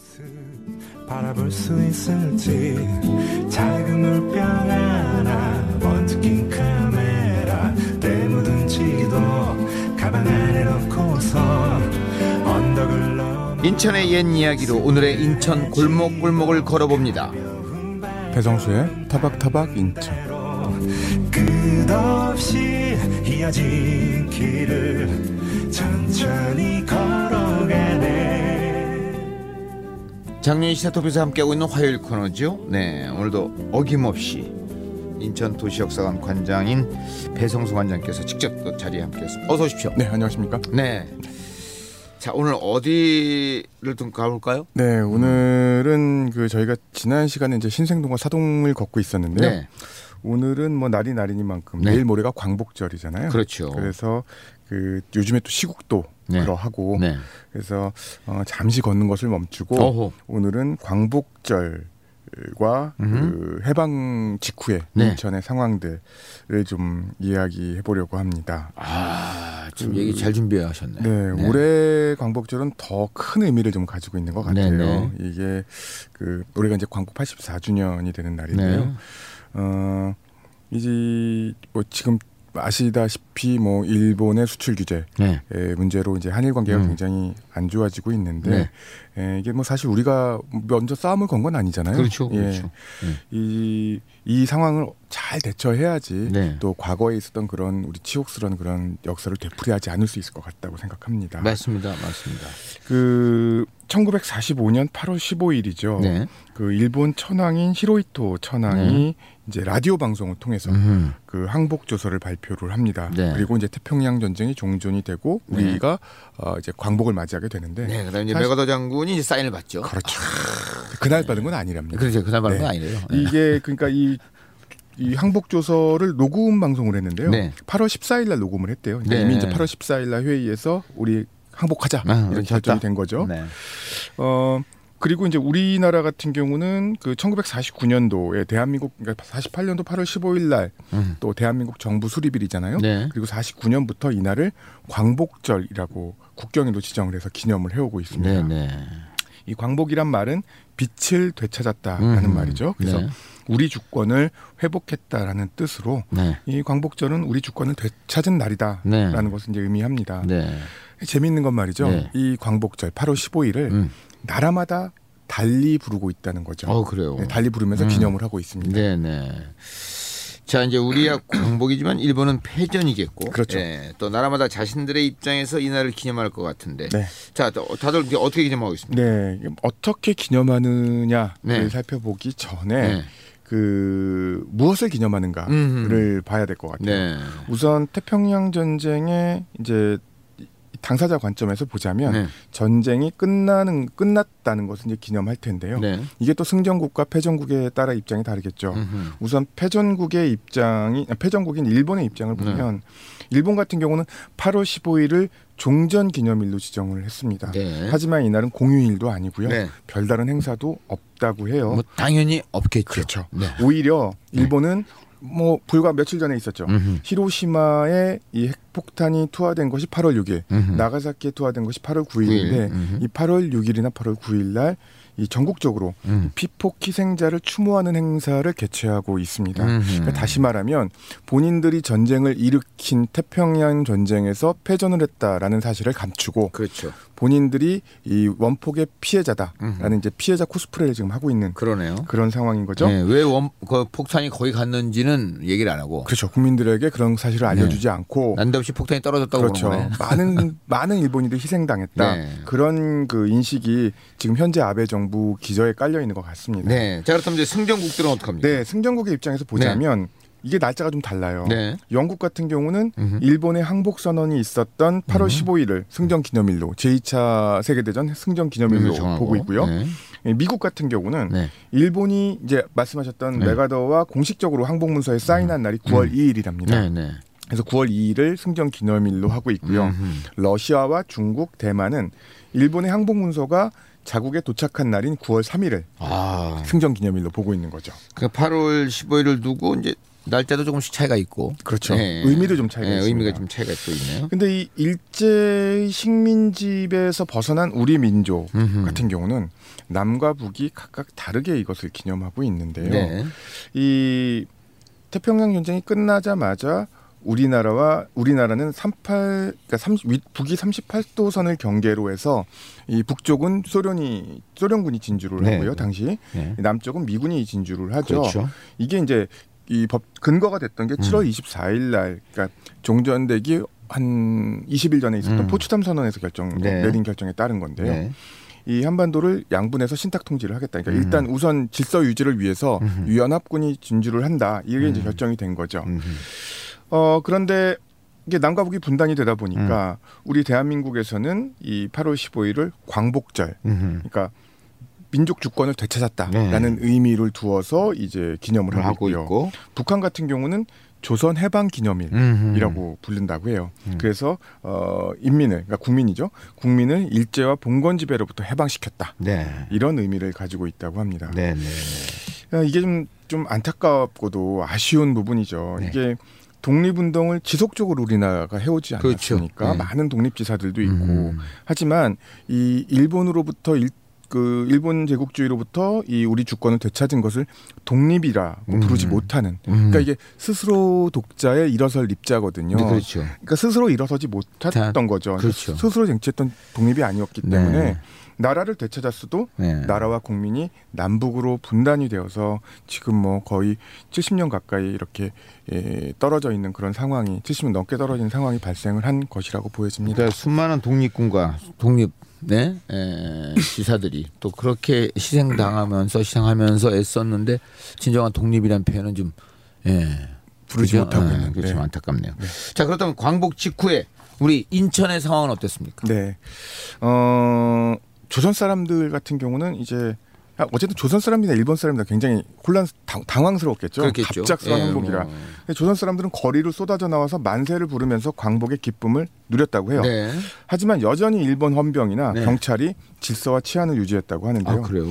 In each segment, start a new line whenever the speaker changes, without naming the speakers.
바라볼 수 있을지 작은 물병 하나 먼지 낀 카메라 때 묻은 지도 가방 안에 넣고서 언덕을 넘어
인천의 옛 이야기로 오늘의 인천 골목골목을 걸어봅니다.
배성수의 타박타박 인천.
끝없이 이어진 길을 천천히 걸어가네.
장윤희 시사토피에서 함께하고 있는 화요일 코너죠. 네, 오늘도 어김없이 인천 도시역사관 관장인 배성수 관장께서 직접 또 자리에 함께했습니다. 어서 오십시오.
네, 안녕하십니까?
네. 자, 오늘 어디를 좀 가볼까요?
네, 오늘은 저희가 지난 시간에 이제 신생동과 사동을 걷고 있었는데요.
네.
오늘은 뭐 날이 날이니만큼
네.
내일 모레가 광복절이잖아요.
그렇죠.
그래서 요즘에 또 시국도
네.
그러하고
네.
그래서 잠시 걷는 것을 멈추고
어허.
오늘은 광복절과 그 해방 직후의
네.
인천의 상황들을 좀 이야기해 보려고 합니다.
좀 얘기 잘 준비하셨네.
네, 올해 광복절은 더 큰 의미를 좀 가지고 있는 것 같아요.
네네.
이게 올해가 이제 광복 84주년이 되는 날인데요.
네.
이제 뭐 지금 아시다시피 뭐 일본의 수출 규제
네.
문제로 이제 한일 관계가 굉장히 안 좋아지고 있는데 이게 뭐 사실 우리가 먼저 싸움을 건 건 아니잖아요.
그렇죠, 그렇죠.
이 상황을 잘 대처해야지
네.
또 과거에 있었던 그런 우리 치욕스러운 그런 역사를 되풀이하지 않을 수 있을 것 같다고 생각합니다.
맞습니다.
1945년 8월 15일이죠.
네.
일본 천황인 히로히토 천황이 이제 라디오 방송을 통해서 항복 조서를 발표를 합니다.
네.
그리고 이제 태평양 전쟁이 종전이 되고 우리가 이제 광복을 맞이하게 되는데.
네, 그다음에 이제 메가더 장군이 이제 사인을 받죠.
그렇죠. 그날 받은 건 아니랍니다.
그렇죠. 그날 받은 건 아니래요. 네.
이게 그러니까 이 항복 조서를 녹음 방송을 했는데요.
네.
8월 14일 날 녹음을 했대요.
네.
이미 이제 8월 14일 날 회의에서 우리 항복하자 이렇게 결정이 된 거죠.
네.
그리고 이제 우리나라 같은 경우는 1949년도에 대한민국 그러니까 48년도 8월 15일 날 또 대한민국 정부 수립일이잖아요.
네.
그리고 49년부터 이날을 광복절이라고 국경일로 지정을 해서 기념을 해오고 있습니다.
네.
이 광복이란 말은 빛을 되찾았다라는 말이죠. 그래서
네.
우리 주권을 회복했다라는 뜻으로
네.
이 광복절은 우리 주권을 되찾은 날이다라는 것을 이제 의미합니다.
네.
재미있는 건 말이죠.
네.
이 광복절 8월 15일을 나라마다 달리 부르고 있다는 거죠.
그래요.
네, 달리 부르면서 기념을 하고 있습니다.
네. 자, 이제 우리야 광복이지만 일본은 패전이겠고,
그렇죠.
또 나라마다 자신들의 입장에서 이 날을 기념할 것 같은데,
네.
자, 다들 어떻게 기념하고 있습니까?
네, 어떻게 기념하느냐를
네.
살펴보기 전에 무엇을 기념하는가를 봐야 될 것 같아요.
네.
우선 태평양 전쟁의 이제 당사자 관점에서 보자면 전쟁이 끝났다는 것을 이제 기념할 텐데요.
네.
이게 또 승전국과 패전국에 따라 입장이 다르겠죠. 우선 패전국인 일본의 입장을 보면 일본 같은 경우는 8월 15일을 종전 기념일로 지정을 했습니다.
네.
하지만 이날은 공휴일도 아니고요.
네.
별다른 행사도 없다고 해요.
뭐 당연히 없겠죠.
그렇죠.
네.
오히려 일본은 뭐 불과 며칠 전에 있었죠. 히로시마에 이 핵폭탄이 투하된 것이 8월 6일, 나가사키에 투하된 것이 8월 9일인데 이 8월 6일이나 8월 9일 날 이 전국적으로 피폭 희생자를 추모하는 행사를 개최하고 있습니다. 그러니까 다시 말하면 본인들이 전쟁을 일으킨 태평양 전쟁에서 패전을 했다라는 사실을 감추고
그렇죠.
본인들이 이 원폭의 피해자다라는 이제 피해자 코스프레를 지금 하고 있는
그러네요.
그런 상황인 거죠.
네, 왜 폭탄이 거기 갔는지는 얘기를 안 하고.
그렇죠. 국민들에게 그런 사실을 알려주지 않고
난데없이 폭탄이 떨어졌다고
그렇죠.
그러는 거네.
많은 일본인들이 희생당했다.
네.
그런 인식이 지금 현재 아베 정부 기저에 깔려 있는 것 같습니다.
네. 자, 그렇다면 이제 승전국들은 어떻게 합니까?
네, 승전국의 입장에서 보자면 이게 날짜가 좀 달라요.
네.
영국 같은 경우는 일본의 항복 선언이 있었던 8월 15일을 승전 기념일로 제2차 세계대전 승전 기념일로 보고 있고요.
네.
미국 같은 경우는 일본이 이제 말씀하셨던 메가더와 공식적으로 항복 문서에 사인한 날이 9월 2일이랍니다.
네.
그래서 9월 2일을 승전 기념일로 하고 있고요. 러시아와 중국, 대만은 일본의 항복 문서가 자국에 도착한 날인 9월 3일을 승전 기념일로 보고 있는 거죠.
그러니까 8월 15일을 두고 이제 날짜도 조금씩 차이가 있고.
그렇죠.
네.
의미도 좀 차이가 있습니다.
의미가 좀 차이가 또 있네요.
근데 이 일제 식민지배에서 벗어난 우리 민족 같은 경우는 남과 북이 각각 다르게 이것을 기념하고 있는데요.
네.
이 태평양 전쟁이 끝나자마자 우리나라는 북이 38도선을 경계로 해서 이 북쪽은 소련군이 진주를
네.
하고요. 당시
네.
남쪽은 미군이 진주를 하죠.
그렇죠.
이게 이제 이 법 근거가 됐던 게 7월 24일 날, 그러니까 종전되기 한 20일 전에 있었던 포츠담 선언에서
네.
내린 결정에 따른 건데요.
네.
이 한반도를 양분해서 신탁 통치를 하겠다. 그러니까 일단 우선 질서 유지를 위해서 유연합군이 진주를 한다. 이게 이제 결정이 된 거죠. 그런데 이게 남과 북이 분단이 되다 보니까 우리 대한민국에서는 이 8월 15일을 광복절, 그러니까 민족 주권을 되찾았다라는 의미를 두어서 이제 기념을 하고 있고, 북한 같은 경우는 조선 해방 기념일이라고 부른다고 해요. 그래서 인민을, 그러니까 국민이죠. 국민을 일제와 봉건 지배로부터 해방시켰다.
네.
이런 의미를 가지고 있다고 합니다.
네.
이게 좀 안타깝고도 아쉬운 부분이죠.
네.
이게 독립운동을 지속적으로 우리나라가 해오지 않았습니까?
그렇죠. 네.
많은 독립지사들도 있고. 하지만 이 일본으로부터 일본 제국주의로부터 이 우리 주권을 되찾은 것을 독립이라고 부르지 못하는. 그러니까 이게 스스로 독자의 일어설 립자거든요.
네, 그렇죠.
그러니까 스스로 일어서지 못했던 거죠.
그렇죠.
스스로 쟁취했던 독립이 아니었기 때문에
네.
나라를 되찾았어도
네.
나라와 국민이 남북으로 분단이 되어서 지금 뭐 거의 70년 가까이 이렇게 떨어져 있는 그런 상황이 70년 넘게 떨어진 상황이 발생을 한 것이라고 보여집니다.
그러니까 수많은 독립군과 지사들이 또 그렇게 희생하면서 애썼는데 진정한 독립이라는 표현은 좀
부르지 못하고 있는.
그렇죠.
네.
안타깝네요. 네. 자, 그렇다면 광복 직후에 우리 인천의 상황은 어땠습니까?
네, 조선 사람들 같은 경우는 이제 어쨌든 조선 사람이나 일본 사람이나 굉장히 당황스러웠겠죠.
그렇겠죠.
갑작스러운 항복이라. 조선 사람들은 거리로 쏟아져 나와서 만세를 부르면서 광복의 기쁨을 누렸다고 해요.
네.
하지만 여전히 일본 헌병이나
네.
경찰이 질서와 치안을 유지했다고 하는데요.
아, 그래요?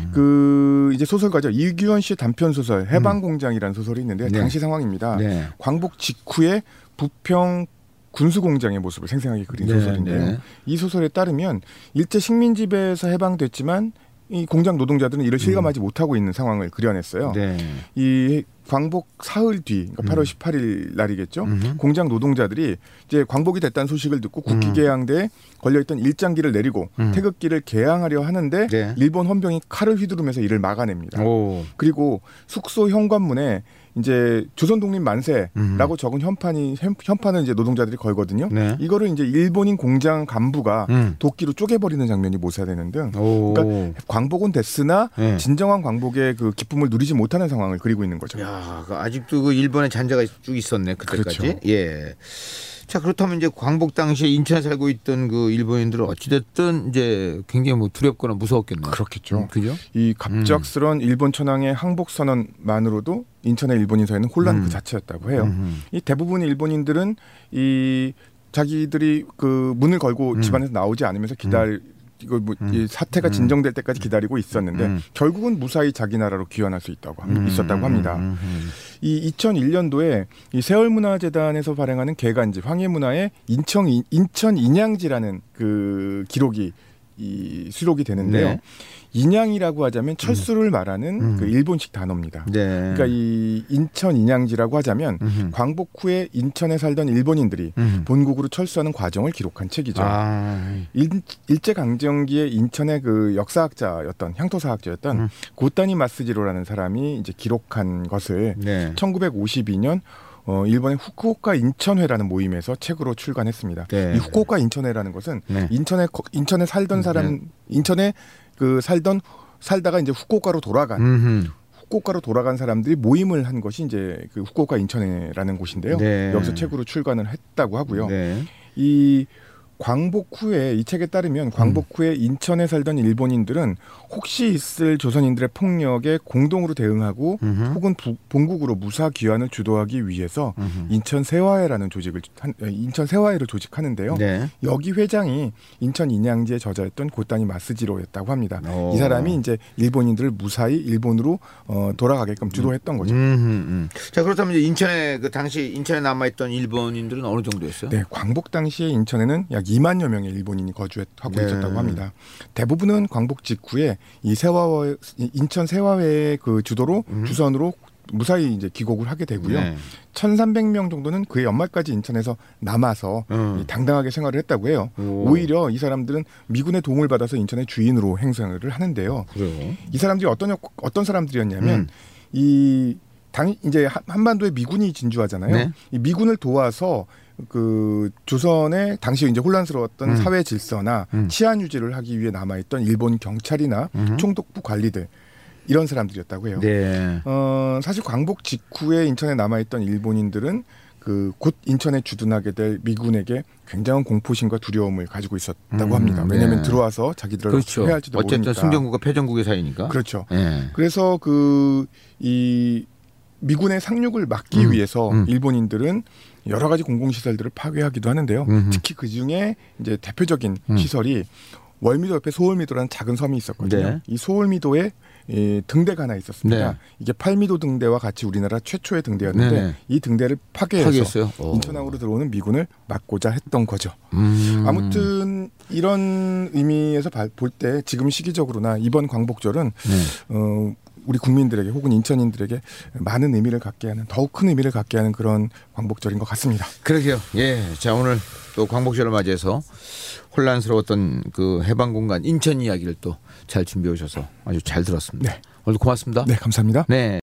이제 소설가죠. 이규현 씨의 단편 소설 해방공장이라는 소설이 있는데
네.
당시 상황입니다.
네.
광복 직후에 부평 군수공장의 모습을 생생하게 그린 소설인데요.
네.
이 소설에 따르면 일제 식민지배에서 해방됐지만 이 공장 노동자들은 이를 실감하지 못하고 있는 상황을 그려냈어요.
네.
이 광복 사흘 뒤, 그러니까 8월 18일 날이겠죠. 공장 노동자들이 이제 광복이 됐다는 소식을 듣고 국기개항대에 걸려있던 일장기를 내리고 태극기를 개항하려 하는데
네.
일본 헌병이 칼을 휘두르면서 이를 막아냅니다.
오.
그리고 숙소 현관문에 이제 조선 독립 만세라고 적은 현판을 이제 노동자들이 걸거든요.
네.
이거를 이제 일본인 공장 간부가 도끼로 쪼개버리는 장면이 묘사되는 등, 그러니까 광복은 됐으나
네.
진정한 광복의 그 기쁨을 누리지 못하는 상황을 그리고 있는 거죠.
야, 아직도 그 일본의 잔재가 쭉 있었네 그때까지.
그렇죠.
예. 자, 그렇다면 이제 광복 당시에 인천에 살고 있던 그 일본인들은 어찌됐든 이제 굉장히 뭐 두렵거나 무서웠겠네요.
그렇겠죠.
그죠?
이 갑작스런 일본 천황의 항복 선언만으로도 인천의 일본인 사회는 혼란 그 자체였다고 해요. 이 대부분의 일본인들은 이 자기들이 그 문을 걸고 집안에서 나오지 않으면서 이거 뭐 이 사태가 진정될 때까지 기다리고 있었는데 결국은 무사히 자기 나라로 귀환할 수 있었다고 합니다. 이 2001년도에 이 세월문화재단에서 발행하는 개간지 황해문화의 인천 인양지라는 그 기록이 수록이 되는데요.
네.
인양이라고 하자면 철수를 말하는 그 일본식 단어입니다.
네.
그러니까 이 인천 인양지라고 하자면 광복 후에 인천에 살던 일본인들이 본국으로 철수하는 과정을 기록한 책이죠. 일제 강점기에 인천의 그 역사학자였던 향토사학자였던 고타니 마스지로라는 사람이 이제 기록한 것을
네.
1952년 일본의 후쿠오카 인천회라는 모임에서 책으로 출간했습니다.
네.
이 후쿠오카 인천회라는 것은
네.
인천에 살던 사람, 인천에 살다가 이제 후쿠오카로 돌아간 사람들이 모임을 한 것이 이제 그 후쿠오카 인천회라는 곳인데요.
네.
여기서 책으로 출간을 했다고 하고요.
네.
이 광복 후에 이 책에 따르면 광복 후에 인천에 살던 일본인들은 혹시 있을 조선인들의 폭력에 공동으로 대응하고 혹은 본국으로 무사 귀환을 주도하기 위해서 인천 세화회라는 인천 세화회를 조직하는데요.
네.
여기 회장이 인천 인양지의 저자였던 고타니 마스지로였다고 합니다. 이 사람이 이제 일본인들을 무사히 일본으로 돌아가게끔 주도했던 거죠.
자, 그렇다면 이제 인천에 그 당시 인천에 남아있던 일본인들은 어느 정도였어요?
네, 광복 당시에 인천에는 약 2만여 명의 일본인이 거주하고 있었다고 합니다. 대부분은 광복 직후에 이 인천 세화회의 그 주도로 주선으로 무사히 이제 귀국을 하게 되고요. 1,300명 정도는 그해 연말까지 인천에서 남아서 당당하게 생활을 했다고 해요. 오히려 이 사람들은 미군의 도움을 받아서 인천의 주인으로 행성을 하는데요.
그래요?
이 사람들이 어떤 사람들이었냐면 이제 한반도에 미군이 진주하잖아요.
네.
이 미군을 도와서 그 조선의 당시 이제 혼란스러웠던 사회 질서나 치안 유지를 하기 위해 남아있던 일본 경찰이나 총독부 관리들 이런 사람들이었다고 해요.
네.
사실 광복 직후에 인천에 남아있던 일본인들은 그 곧 인천에 주둔하게 될 미군에게 굉장한 공포심과 두려움을 가지고 있었다고 합니다. 왜냐하면 들어와서 자기들을
그렇죠.
해할지도
어쨌든
모르니까.
승전국과 패전국의 사이니까.
그렇죠.
네.
그래서 이 미군의 상륙을 막기 위해서 일본인들은 여러 가지 공공시설들을 파괴하기도 하는데요. 특히 그 중에 이제 대표적인 시설이 월미도 옆에 소월미도라는 작은 섬이 있었거든요.
네.
이 소월미도에 등대가 하나 있었습니다.
네.
이게 팔미도 등대와 같이 우리나라 최초의 등대였는데
네.
이 등대를 파괴해서
파괴했어요?
인천항으로 들어오는 미군을 막고자 했던 거죠. 아무튼 이런 의미에서 볼 때 지금 시기적으로나 이번 광복절은 우리 국민들에게 혹은 인천인들에게 많은 의미를 갖게 하는 더욱 큰 의미를 갖게 하는 그런 광복절인 것 같습니다.
그러게요. 예, 자 오늘 또 광복절을 맞이해서 혼란스러웠던 그 해방공간 인천 이야기를 또 잘 준비해 오셔서 아주 잘 들었습니다.
네.
오늘 고맙습니다.
네, 감사합니다.
네.